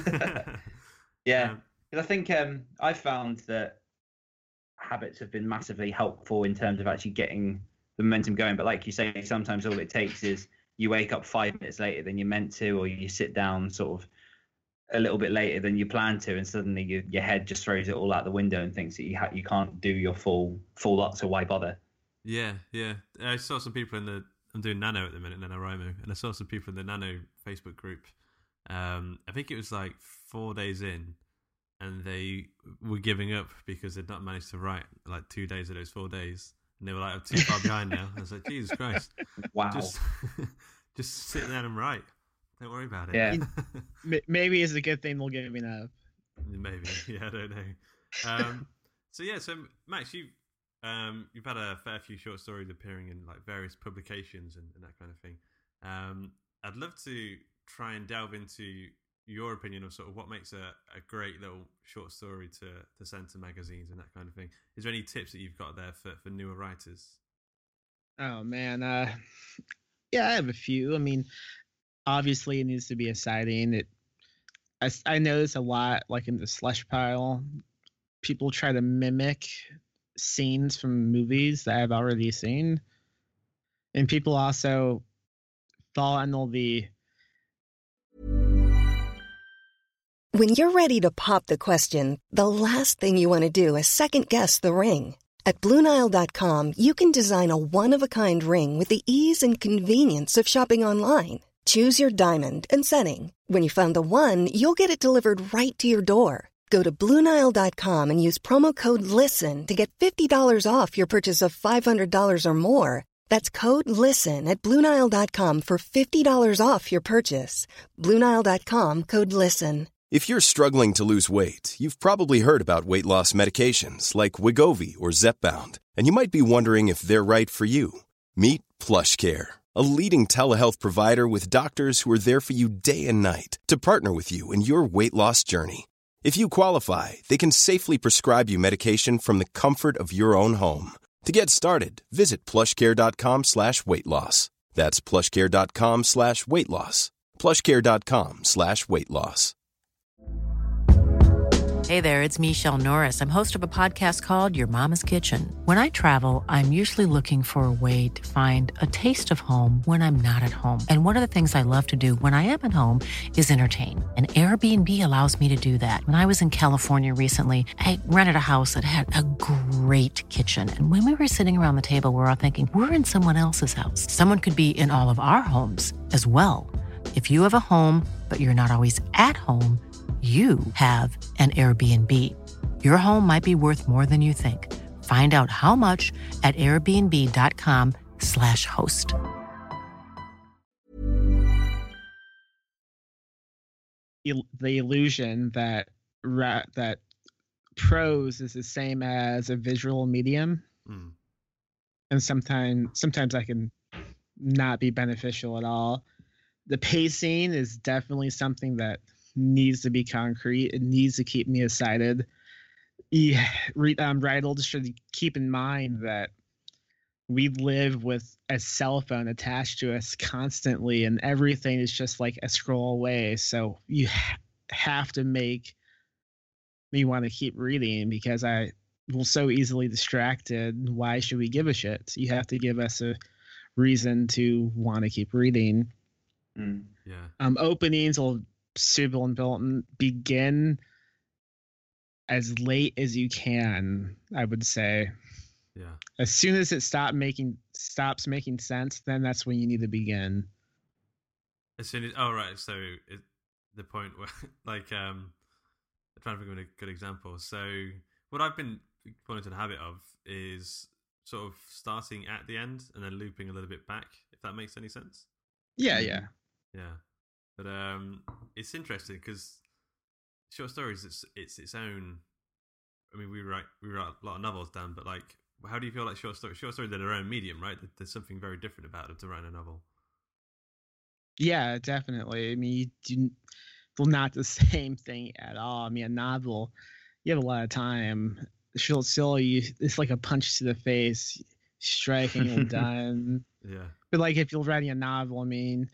Yeah, Um, 'cause I think um, I've found that habits have been massively helpful in terms of actually getting the momentum going. But like you say, sometimes all it takes is you wake up five minutes later than you're meant to, or you sit down sort of a little bit later than you plan to, and suddenly you, your head just throws it all out the window and thinks that you ha- you can't do your full full lot. So why bother? Yeah, yeah. I saw some people in the. I'm doing Nano at the minute, NaNoWriMo, and I saw some people in the Nano Facebook group. Um, I think it was like four days in, and they were giving up because they'd not managed to write like two days of those four days, and they were like, "I'm too far behind now." I was like, "Jesus Christ!" Wow. Just, just sit down and write. Don't worry about it. Yeah. M- Maybe it's a good thing they'll give me up. Maybe. Yeah, I don't know. Um, so yeah, so Max, you um, you've had a fair few short stories appearing in like various publications and, and that kind of thing. Um, I'd love to try and delve into your opinion of sort of what makes a, a great little short story to, to send to magazines and that kind of thing. Is there any tips that you've got there for, for newer writers? Oh man, uh, yeah, I have a few. I mean, obviously it needs to be exciting. It, I, I notice a lot, like in the slush pile, people try to mimic scenes from movies that I've already seen, and people also fall under the. When you're ready to pop the question, the last thing you want to do is second guess the ring. At Blue Nile dot com, you can design a one-of-a-kind ring with the ease and convenience of shopping online. Choose your diamond and setting. When you find the one, you'll get it delivered right to your door. Go to Blue Nile dot com and use promo code LISTEN to get fifty dollars off your purchase of five hundred dollars or more. That's code LISTEN at Blue Nile dot com for fifty dollars off your purchase. Blue Nile dot com, code LISTEN. If you're struggling to lose weight, you've probably heard about weight loss medications like Wegovy or Zepbound, and you might be wondering if they're right for you. Meet PlushCare, a leading telehealth provider with doctors who are there for you day and night to partner with you in your weight loss journey. If you qualify, they can safely prescribe you medication from the comfort of your own home. To get started, visit plushcare.com slash weight loss. That's plushcare.com slash weight loss. plushcare.com slash weight loss. Hey there, it's Michelle Norris. I'm host of a podcast called Your Mama's Kitchen. When I travel, I'm usually looking for a way to find a taste of home when I'm not at home. And one of the things I love to do when I am at home is entertain. And Airbnb allows me to do that. When I was in California recently, I rented a house that had a great kitchen. And when we were sitting around the table, we were all thinking, we're in someone else's house. Someone could be in all of our homes as well. If you have a home, but you're not always at home, you have an Airbnb. Your home might be worth more than you think. Find out how much at airbnb.com slash host. The illusion that ra- that prose is the same as a visual medium, Mm. and sometimes sometimes I can not be beneficial at all. The pacing is definitely something that needs to be concrete. It needs to keep me excited. Yeah, um, writers should keep in mind that we live with a cell phone attached to us constantly, and everything is just like a scroll away. So you ha- have to make me want to keep reading, because I will so easily distracted. Why should we give a shit? You have to give us a reason to want to keep reading. Mm. Yeah. Um, openings will super important. Begin as late as you can, I would say. Yeah. As soon as it stop making stops making sense, then that's when you need to begin. As soon as, oh right, so it, the point where, like, um, I'm trying to think of a good example. So what I've been falling into the habit of is sort of starting at the end and then looping a little bit back, if that makes any sense. Yeah, yeah. Yeah, but um, it's interesting because short stories, it's it's its own. I mean, we write we write a lot of novels, Dan, but like, how do you feel like short stories? Short stories are their own medium, right? There's something very different about them to writing a novel. Yeah, definitely. I mean, you do, well, not the same thing at all. I mean, a novel, you have a lot of time. Short story, it's like a punch to the face, striking and done. Yeah. But like, if you're writing a novel, I mean,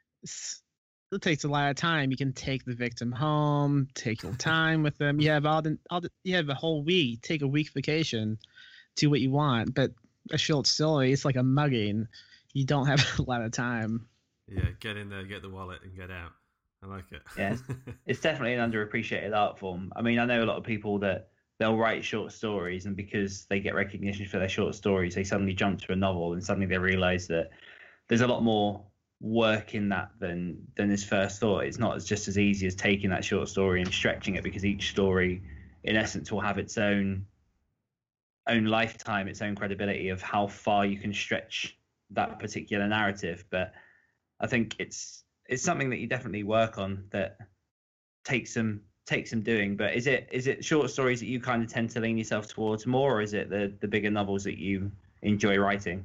it takes a lot of time. You can take the victim home, take your time with them. You have all the, all the you have a whole week. Take a week vacation, do what you want. But a short story, it's like a mugging. You don't have a lot of time. Yeah, get in there, get the wallet, and get out. I like it. Yeah, it's, it's definitely an underappreciated art form. I mean, I know a lot of people that they'll write short stories, and because they get recognition for their short stories, they suddenly jump to a novel, and suddenly they realize that there's a lot more work in that than than is first thought. It's not as just as easy as taking that short story and stretching it, because each story, in essence, will have its own own lifetime, its own credibility of how far you can stretch that particular narrative. But I think it's it's something that you definitely work on, that takes some takes some doing. But is it is it short stories that you kind of tend to lean yourself towards more, or is it the the bigger novels that you enjoy writing?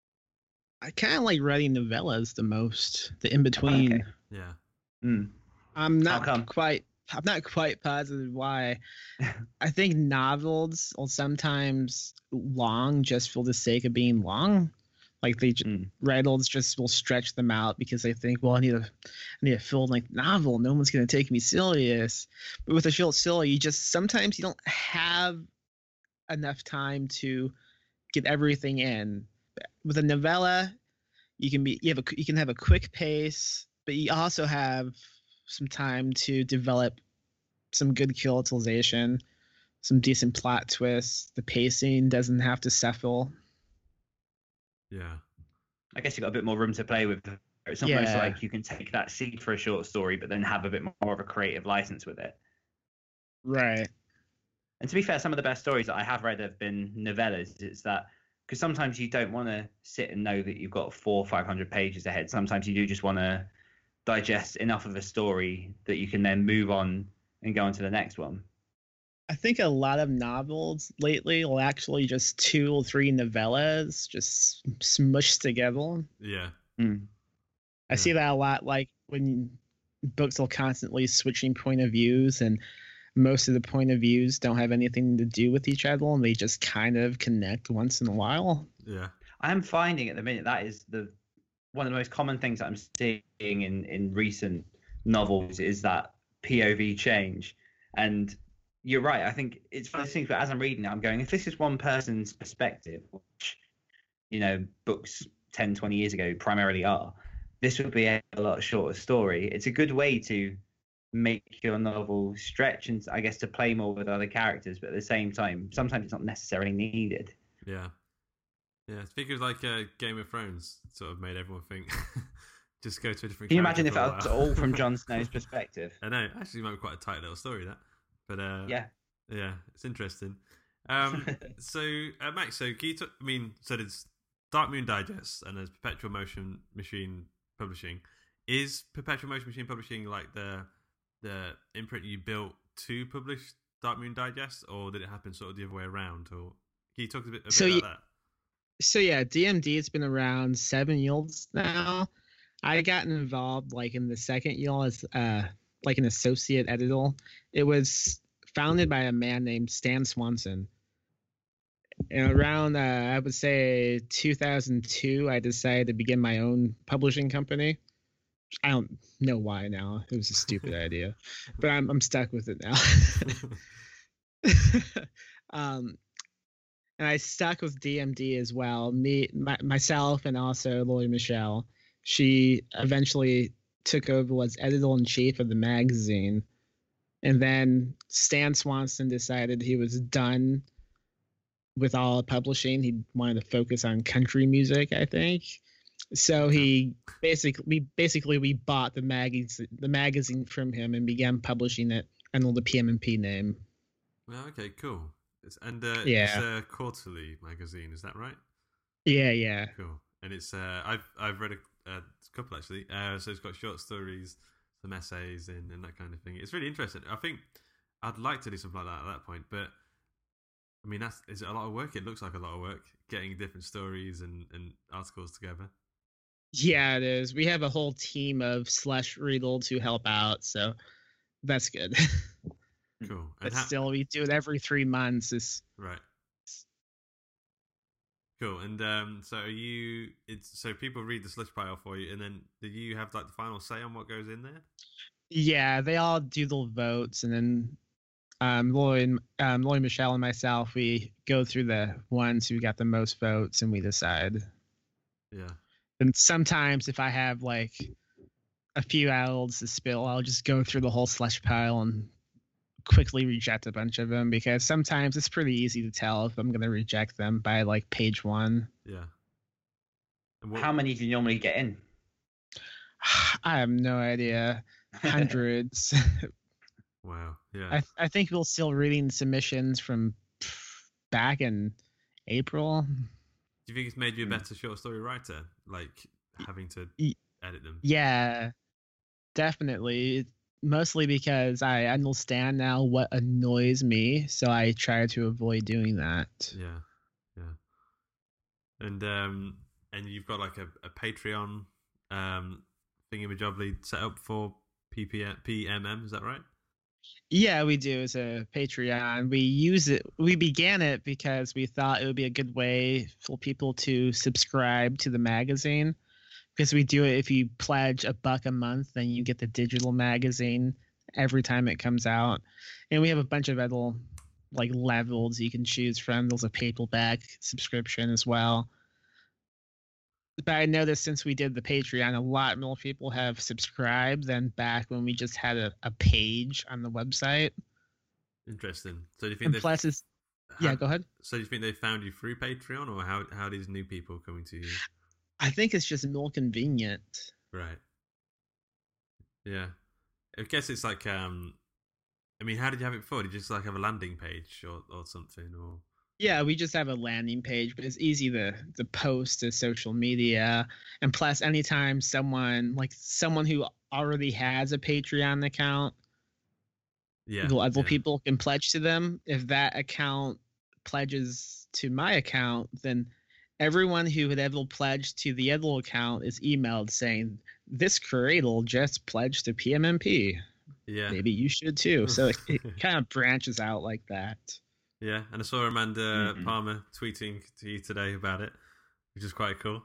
I kind of like writing novellas the most, the in between. Okay. Yeah. Mm. I'm How not come? quite. I'm not quite positive why. I think novels will sometimes long just for the sake of being long. Like they Mm. writers just will stretch them out because they think, well, I need a, I need a full length novel. No one's gonna take me serious. But with a short story, you just sometimes you don't have enough time to get everything in. With a novella, you can be you have a you can have a quick pace, but you also have some time to develop some good characterization, some decent plot twists. The pacing doesn't have to suffer. Yeah. I guess you've got a bit more room to play with. It's almost Yeah. like you can take that seed for a short story, but then have a bit more of a creative license with it. Right. And to be fair, some of the best stories that I have read have been novellas. It's that because sometimes you don't want to sit and know that you've got four or five hundred pages ahead. Sometimes you do just want to digest enough of a story that you can then move on and go on to the next one. I think a lot of novels lately will actually just two or three novellas just smushed together. Yeah. Mm. I see that a lot, like when books are constantly switching point of views, and most of the point of views don't have anything to do with each other, and they just kind of connect once in a while. Yeah. I am finding at the minute that is the one of the most common things that I'm seeing in, in recent novels is that P O V change. And you're right. I think it's one of those things where as I'm reading it, I'm going, if this is one person's perspective, which, you know, books ten, twenty years ago primarily are, this would be a lot shorter story. It's a good way to make your novel stretch and I guess to play more with other characters, but at the same time, sometimes it's not necessarily needed. Yeah. Yeah. Speaking of like uh, Game of Thrones, sort of made everyone think, just go to a different Can you character imagine if for a that was while. all from Jon Snow's perspective? I know. Actually, it might be quite a tight little story, that. But uh, Yeah. yeah, it's interesting. Um, so, uh, Max, so can you talk, I mean, so there's Dark Moon Digest and there's Perpetual Motion Machine Publishing. Is Perpetual Motion Machine Publishing like the the imprint you built to publish Dark Moon Digest, or did it happen sort of the other way around? Or can you talk a bit, a bit So about you- that? So yeah, D M D has been around seven years now. I got involved like in the second year as uh like an associate editor. It was founded by a man named Stan Swanson. And around uh, I would say two thousand two, I decided to begin my own publishing company. I don't know why now. It was a stupid idea, but I'm I'm stuck with it now. um, and I stuck with D M D as well. Me, my, myself, and also Lori Michelle. She eventually took over as editor in chief of the magazine, and then Stan Swanson decided he was done with all publishing. He wanted to focus on country music, I think. So he basically, we basically we bought the magazine, the magazine from him, and began publishing it under the P M and P name. Well, okay, cool. It's, and uh, Yeah. it's a quarterly magazine, is that right? Yeah, yeah. Cool. And it's uh, I've I've read a, a couple actually. Uh, so it's got short stories, some essays, and, and that kind of thing. It's really interesting. I think I'd like to do something like that at that point, but I mean, that's is it a lot of work? It looks like a lot of work getting different stories and, and articles together. Yeah, it is. We have a whole team of slush readers who help out, so that's good. Cool. But And ha- still, we do it every three months. It's, right. Cool. And um, so are you? It's so people read the slush pile for you, and then do you have like the final say on what goes in there? yeah, they all do the votes, and then um, Lloyd, and- um, Lloyd, Michelle, and myself, we go through the ones who got the most votes, and we decide. Yeah. And sometimes, if I have like a few hours to spill, I'll just go through the whole slush pile and quickly reject a bunch of them, because sometimes it's pretty easy to tell if I'm going to reject them by like page one. Yeah. And what, How many do you normally get in? I have no idea. Hundreds. wow. Yeah. I I think we're still reading submissions from back in April. Do you think it's made you a Hmm. better short story writer, like having to Y- edit them? Yeah, definitely. Mostly because I understand now what annoys me, so I try to avoid doing that. Yeah. Yeah. And um, and you've got like a, a Patreon um thingamajobly set up for P P M M, is that right? Yeah, we do. It's a Patreon. We use it. We began it because we thought it would be a good way for people to subscribe to the magazine. Because we do it if you pledge a buck a month, then you get the digital magazine every time it comes out. And we have a bunch of other like levels you can choose from. There's a paperback subscription as well. But I noticed since we did the Patreon, a lot more people have subscribed than back when we just had a, a page on the website. Interesting. So do you think And they've- plus it's, yeah, go ahead. So do you think they found you through Patreon, or how how are these new people coming to you? I think it's just more convenient. Right. Yeah. I guess it's like, um, I mean, how did you have it before? Did you just like have a landing page or, or something? Or Yeah, we just have a landing page, but it's easy to, to post to social media. And plus, anytime someone, like someone who already has a Patreon account, yeah, the other yeah. people can pledge to them. If that account pledges to my account, then everyone who had ever pledged to the other account is emailed saying, this creator just pledged to P M M P. Yeah. Maybe you should too. So it, it kind of branches out like that. Yeah, and I saw Amanda Mm-hmm. Palmer tweeting to you today about it, which is quite cool.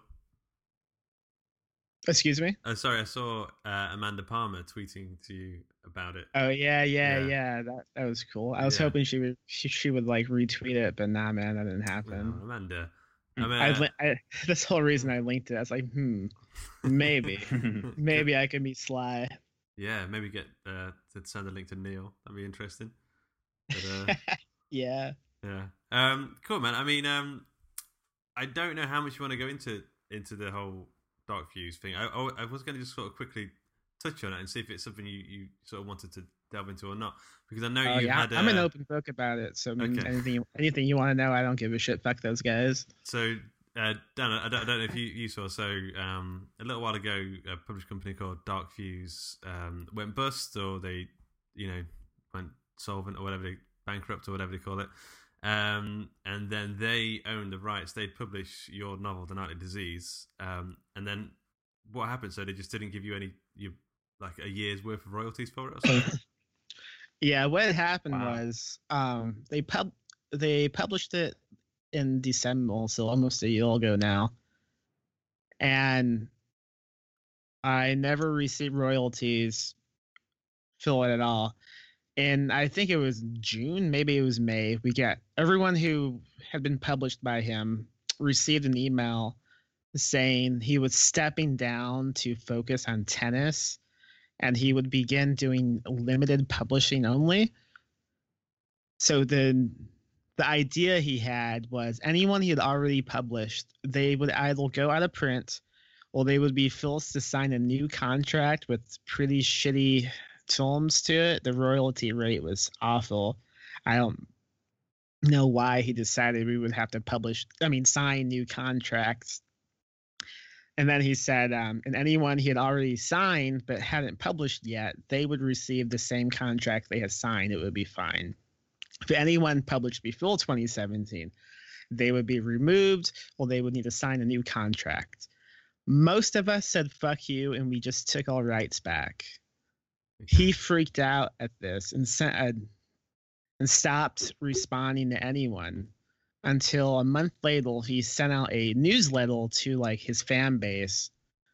Excuse me? Oh, sorry, I saw uh, Amanda Palmer tweeting to you about it. Oh yeah, yeah, Yeah. yeah. That that was cool. I was Yeah. hoping she would she, she would like retweet it, but nah, man, that didn't happen. Oh, Amanda. I mean, I, li- I that's the whole reason I linked it. I was like, hmm, maybe, maybe I can be sly. yeah, maybe get uh, to send a link to Neil. That'd be interesting. But, uh, Yeah. yeah, um, cool, man. I mean, um, I don't know how much you want to go into into the whole Dark Fuse thing. I I, I was going to just sort of quickly touch on it and see if it's something you, you sort of wanted to delve into or not, because I know Oh you yeah, had. I'm an uh, open book about it. So I mean, Okay. anything anything you want to know, I don't give a shit. Fuck those guys. So, uh, Dan, I don't, I don't know if you, you saw. So, um, a little while ago, a published company called Dark Fuse um, went bust, or they, you know, went solvent or whatever, they bankrupt or whatever they call it. Um, and then they owned the rights. They'd publish your novel, The Nightly Disease. Um, and then what happened? So they just didn't give you any, you like a year's worth of royalties for it or something? Yeah, what had happened Wow. was um they pub they published it in December, so almost a year ago now. And I never received royalties for it at all. And I think it was June, maybe it was May. We got everyone who had been published by him received an email saying he was stepping down to focus on tennis and he would begin doing limited publishing only. So the the idea he had was anyone he had already published, they would either go out of print or they would be forced to sign a new contract with pretty shitty terms to it. The royalty rate was awful. I don't know why he decided we would have to publish, I mean, sign new contracts. And then he said, um, and anyone he had already signed but hadn't published yet, they would receive the same contract they had signed. It would be fine. For anyone published before twenty seventeen, they would be removed or they would need to sign a new contract. Most of us said, fuck you, and we just took our rights back. He freaked out at this and sent a, and stopped responding to anyone until a month later he sent out a newsletter to like his fan base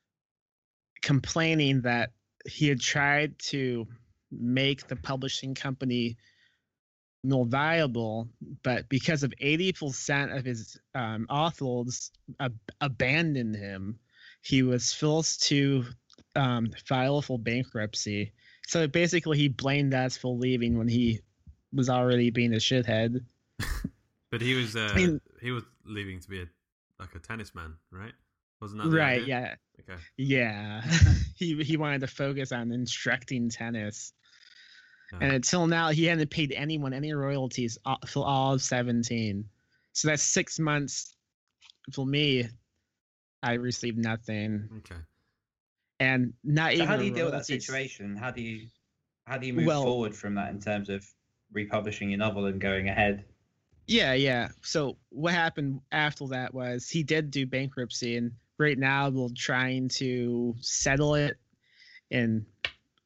complaining that he had tried to make the publishing company more viable, but because of eighty percent of his um, authors ab- abandoned him, he was forced to um, file for bankruptcy. So basically, he blamed us for leaving when he was already being a shithead. But he was uh, I mean- he was leaving to be a like a tennis man, right? Wasn't that the Right? idea? Yeah. Okay. Yeah. he he wanted to focus on instructing tennis. Uh, And until now, he hadn't paid anyone any royalties a- for all of seventeen. So that's six months for me. I received nothing. okay. And not So even how do the you deal with that royalties. situation? How do you how do you move Well- forward from that in terms of republishing your novel and going ahead? Yeah, yeah. So what happened after that was he did do bankruptcy, and right now we're trying to settle it and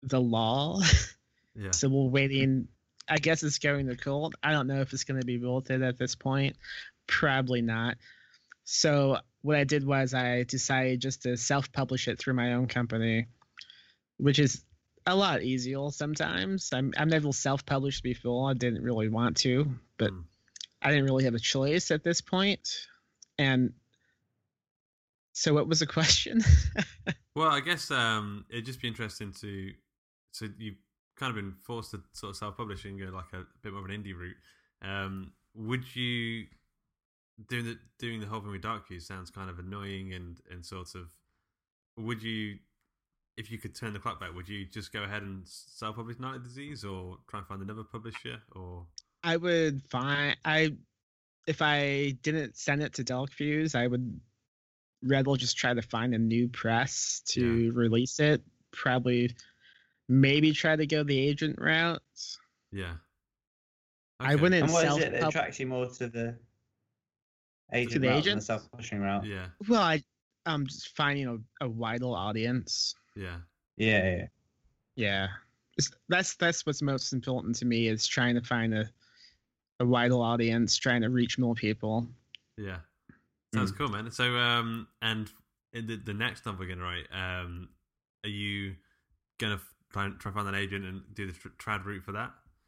the law. Yeah. So we're waiting. I guess it's going to court. I don't know if it's going to be voted at this point. Probably not. So what I did was I decided just to self-publish it through my own company, which is a lot easier sometimes. I'm, I've never self-published before. I didn't really want to, but mm. I didn't really have a choice at this point. And so what was the question? Well, I guess um, it'd just be interesting to, so you've kind of been forced to sort of self-publish and go like a, a bit more of an indie route. Um, would you, doing the, doing the whole thing with Dark Fuse sounds kind of annoying and, and sort of, would you, if you could turn the clock back, would you just go ahead and self-publish Nightly Disease or try and find another publisher? Or I would find, I, if I didn't send it to Dark Fuse, I would rather just try to find a new press to yeah. release it. Probably, maybe try to go the agent route. Yeah. Okay. I wouldn't. And what self- is it that attracts you more to the agent to the route agent? than the self-publishing route? Yeah. Well, I, I'm just finding a, a wider audience. Yeah. Yeah. Yeah. yeah. It's, that's that's what's most important to me is trying to find a a wider audience, trying to reach more people. Yeah. Sounds mm. cool, man. So, um, and in the, the next novel we're going to write, um, are you going to try and try and find an agent and do the tr- trad route for that?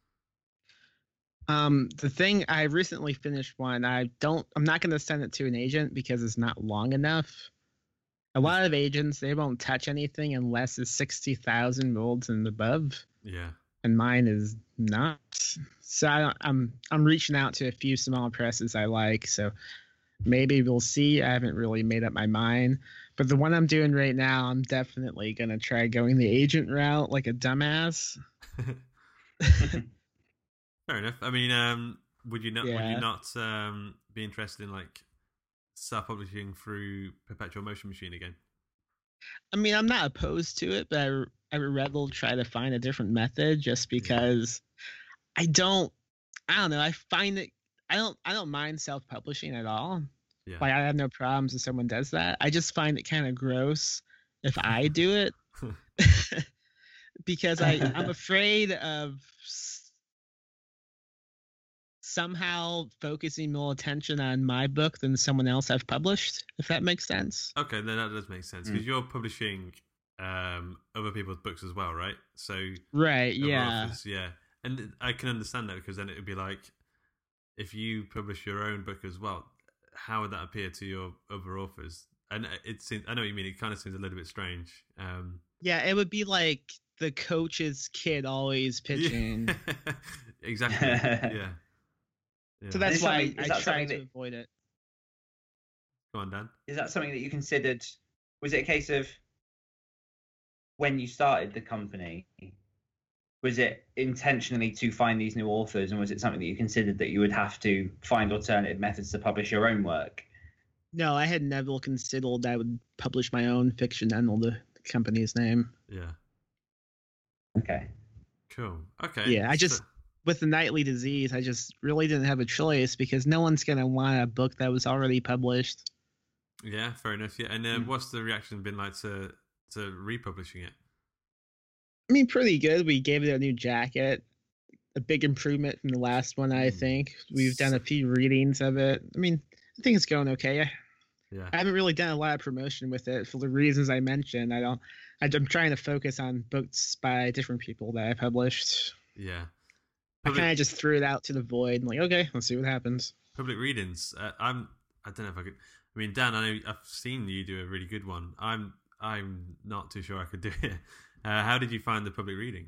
Um, the thing I recently finished one. I don't. I'm not going to send it to an agent because it's not long enough. A lot of agents, they won't touch anything unless it's sixty thousand words and above. Yeah. And mine is not. So I don't, I'm I'm reaching out to a few small presses I like. So. Maybe we'll see. I haven't really made up my mind. But the one I'm doing right now, I'm definitely going to try going the agent route like a dumbass. Fair enough. I mean, um, would you not yeah. would you not um, be interested in like self-publishing through Perpetual Motion Machine again? I mean, I'm not opposed to it, but I, I would rather try to find a different method just because yeah. I don't, I don't know, I find it I don't I don't mind self-publishing at all. Yeah. Like I have no problems if someone does that. I just find it kind of gross if I do it because I I'm afraid of somehow focusing more attention on my book than someone else I've published, if that makes sense. Okay, then that does make sense because mm. you're publishing um, other people's books as well, right? So right, yeah, authors, yeah, and I can understand that because then it would be like. If you publish your own book as well, how would that appear to your other authors? And it seems, I know what you mean. It kind of seems a little bit strange. Um, yeah, it would be like the coach's kid always pitching. Yeah. Exactly. yeah. yeah. So that's why I, I that try to that, avoid it. Go on, Dan. Is that something that you considered? Was it a case of when you started the company? Was it intentionally to find these new authors, and was it something that you considered that you would have to find alternative methods to publish your own work? No, I had never considered I would publish my own fiction under the company's name. Yeah. Okay. Cool. Okay. Yeah, I just, so... with the Nightly Disease, I just really didn't have a choice because no one's going to want a book that was already published. Yeah, fair enough. Yeah, and uh, mm. what's the reaction been like to to republishing it? I mean, pretty good. We gave it a new jacket, a big improvement from the last one, I think. We've done a few readings of it. I mean, I think it's going okay. Yeah. I haven't really done a lot of promotion with it for the reasons I mentioned. I don't. I'm trying to focus on books by different people that I published. Yeah. Public, I kind of just threw it out to the void and like, okay, let's see what happens. Public readings. Uh, I'm. I don't know if I could. I mean, Dan, I know I've seen you do a really good one. I'm. I'm not too sure I could do it. Uh, how did you find the public reading?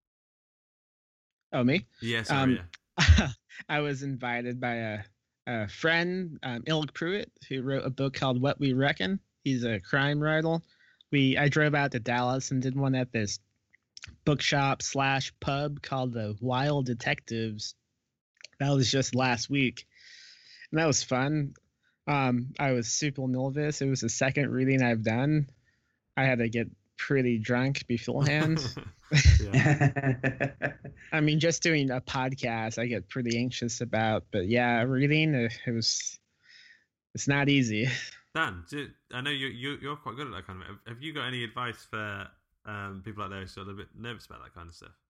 Oh, me? Yeah, sorry, um, yeah. I was invited by a, a friend, um, Ilk Pruitt, who wrote a book called What We Reckon. He's a crime writer. We I drove out to Dallas and did one at this bookshop slash pub called the Wild Detectives. That was just last week. And that was fun. Um, I was super nervous. It was the second reading I've done. I had to get pretty drunk beforehand. I mean, just doing a podcast, I get pretty anxious about. But yeah, reading it, it was. It's not easy. Dan, do, I know you, you you're quite good at that kind of. Have you got any advice for um, people out there who are a little bit nervous about that kind of stuff?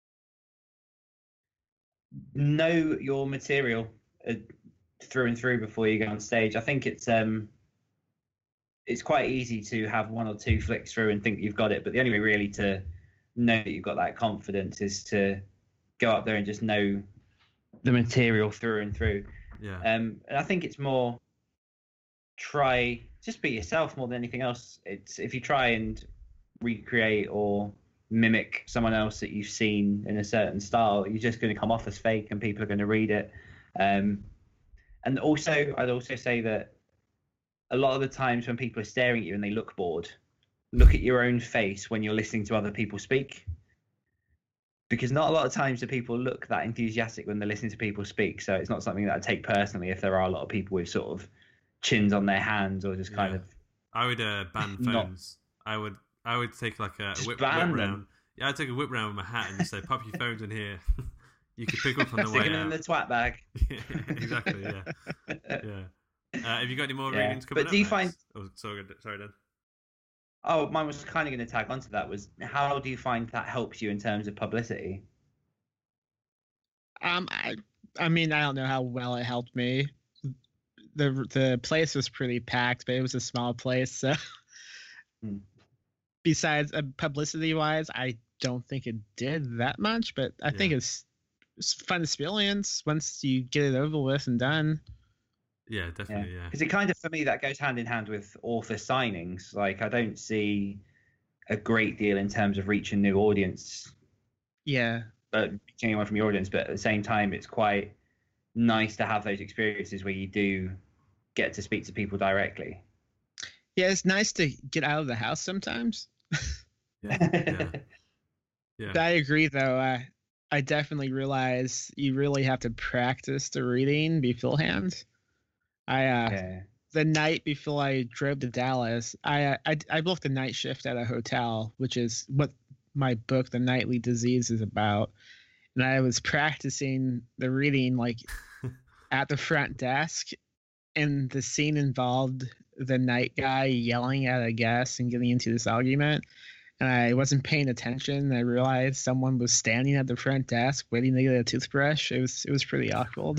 Know your material uh, through and through before you go on stage. I think it's um, it's quite easy to have one or two flicks through and think you've got it, but the only way really to know that you've got that confidence is to go up there and just know the material through and through. Yeah. Um, and I think it's more try just be yourself more than anything else. It's if you try and recreate or mimic someone else that you've seen in a certain style, you're just going to come off as fake and people are going to read it. Um, and also, I'd also say that a lot of the times when people are staring at you and they look bored, look at your own face when you're listening to other people speak. Because not a lot of times do people look that enthusiastic when they're listening to people speak. So it's not something that I take personally if there are a lot of people with sort of chins on their hands or just kind Yeah. of... I would uh, ban Not- phones. I would I would take like a Just whip, whip ban them. round. Yeah, I'd take a whip round with my hat and just say, pop your phones in here. You can pick up on the Stick way them out. in the twat bag. Exactly, yeah. Yeah. Uh, have you got any more Yeah. readings coming But up? do you Max? find- Oh, sorry, sorry, Dan. Oh, mine was kind of going to tag onto that. Was how do you find that helps you in terms of publicity? Um, I, I mean, I don't know how well it helped me. the The place was pretty packed, but it was a small place, so. Hmm. Besides, uh, publicity wise, I don't think it did that much, but I think Yeah. it's it's a fun experience once you get it over with and done. Yeah, definitely, yeah. Because it kind of, for me, that goes hand in hand with author signings. Like, I don't see a great deal in terms of reaching new audience, Yeah. but reaching anyone from your audience. But at the same time, it's quite nice to have those experiences where you do get to speak to people directly. Yeah, it's nice to get out of the house sometimes. Yeah, yeah. Yeah. But I agree, though. Uh, I definitely realize you really have to practice the reading beforehand. I uh, Yeah. the night before I drove to Dallas, I uh, I I booked a night shift at a hotel, which is what my book, The Nightly Disease, is about. And I was practicing the reading like at the front desk, and the scene involved the night guy yelling at a guest and getting into this argument. And I wasn't paying attention. I realized someone was standing at the front desk waiting to get a toothbrush. It was it was pretty awkward.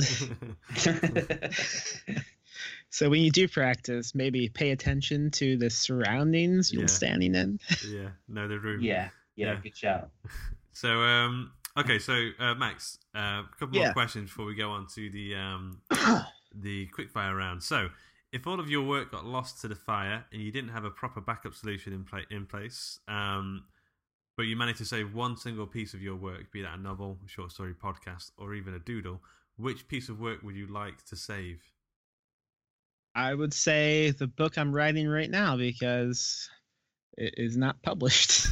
So when you do practice, maybe pay attention to the surroundings you're Yeah. standing in. Yeah, know the room. Yeah, yeah, Yeah. good shout. So, um, okay, so uh, Max, uh, a couple more Yeah. questions before we go on to the um, the quickfire round. So, if all of your work got lost to the fire and you didn't have a proper backup solution in, pla- in place, um, but you managed to save one single piece of your work, be that a novel, a short story, podcast, or even a doodle, which piece of work would you like to save? I would say the book I'm writing right now, because it is not published.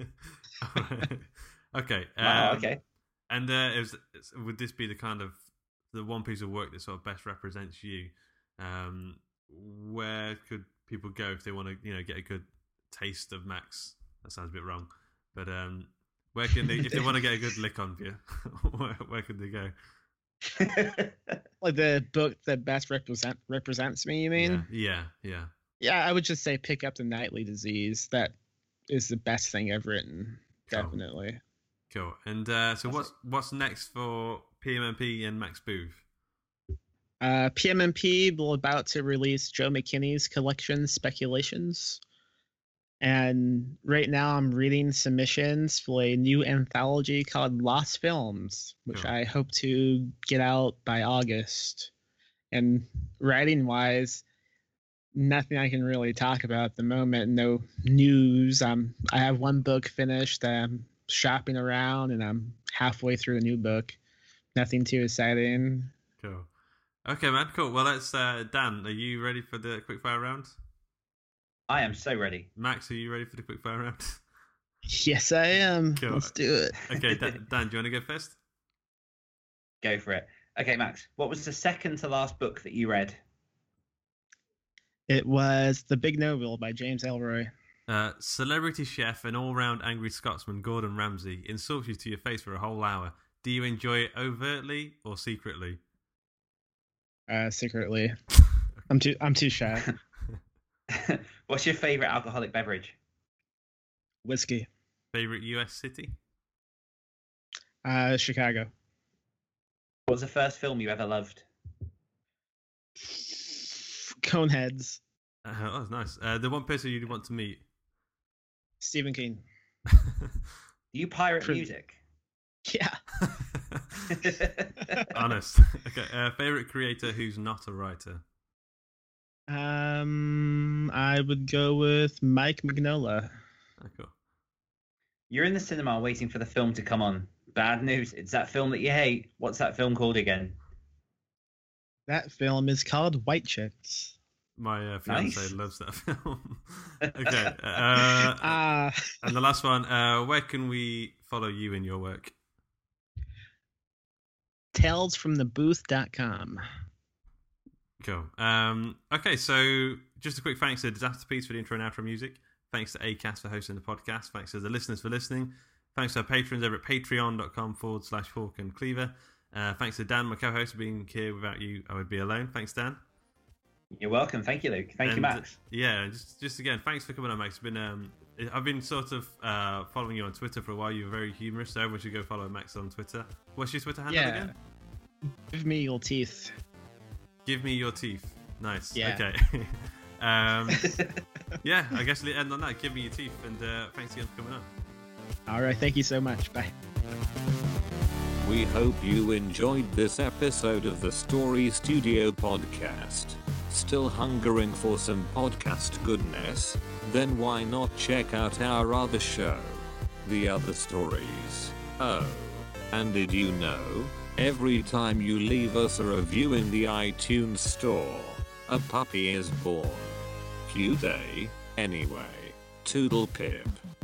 Okay. Um, Wow, okay. And uh, is, is- would this be the kind of the one piece of work that sort of best represents you? Um, where could people go if they want to, you know, get a good taste of Max? That sounds a bit wrong, but um, where can they, if they want to get a good lick on you, where, where could they go? Like the book that best represent represents me, you mean? Yeah, yeah, Yeah, I would just say pick up The Nightly Disease. That is the best thing I've written, Cool. definitely. cool. And uh, so, what's what's next for P M M P and Max Booth? Uh, P M M P will about to release Joe McKinney's collection Speculations. And right now I'm reading submissions for a new anthology called Lost Films, which Cool. I hope to get out by August. And writing wise, nothing I can really talk about at the moment. No news. Um, I have one book finished that I'm shopping around, and I'm halfway through a new book. Nothing too exciting. Cool. Okay, man. Cool. Well, let's. Uh, Dan, are you ready for the quickfire round? I am so ready. Max, are you ready for the quickfire round? Yes, I am. Cool. Let's do it. Okay, Dan, Dan, do you want to go first? Go for it. Okay, Max, what was the second to last book that you read? It was The Big Novel by James Ellroy. Uh, celebrity chef and all-round angry Scotsman Gordon Ramsay insults you to your face for a whole hour. Do you enjoy it overtly or secretly? Uh, secretly, I'm too I'm too shy. What's your favorite alcoholic beverage? Whiskey. Favorite U S city? Uh, Chicago. What was the first film you ever loved? Coneheads. Uh, oh, nice. Uh, the one person you'd want to meet? Stephen King. Do you pirate Pre- music? Yeah. Honest. Okay. Uh, favorite creator who's not a writer? Um, I would go with Mike Mignola. Oh, cool. You're in the cinema waiting for the film to come on. Bad news. It's that film that you hate. What's that film called again? That film is called White Chicks. My uh, fiance Nice. loves that film. Okay. Uh, Ah, and the last one, uh, where can we follow you in your work? tales from the booth dot com. Cool. Um, okay, so just a quick thanks to Disaster Piece for the intro and outro music. Thanks to Acast for hosting the podcast. Thanks to the listeners for listening. Thanks to our patrons over at patreon.com forward slash Fork and Cleaver. Uh, thanks to Dan, my co-host, for being here. Without you, I would be alone. Thanks, Dan. You're welcome. Thank you, Luke. Thank And, you, Max. Yeah, just just again, thanks for coming on, Max. It's been um, I've been sort of uh, following you on Twitter for a while. You're very humorous, so everyone should go follow Max on Twitter. What's your Twitter handle Yeah. again? Give me your teeth. Give me your teeth. Nice. Yeah. Okay. um, yeah, I guess we'll end on that. Give me your teeth, and uh, thanks again for coming on. All right. Thank you so much. Bye. We hope you enjoyed this episode of the Story Studio podcast. Still hungering for some podcast goodness? Then why not check out our other show, The Other Stories? Oh, and did you know? Every time you leave us a review in the iTunes store, a puppy is born. Cute, eh? Anyway, toodle pip.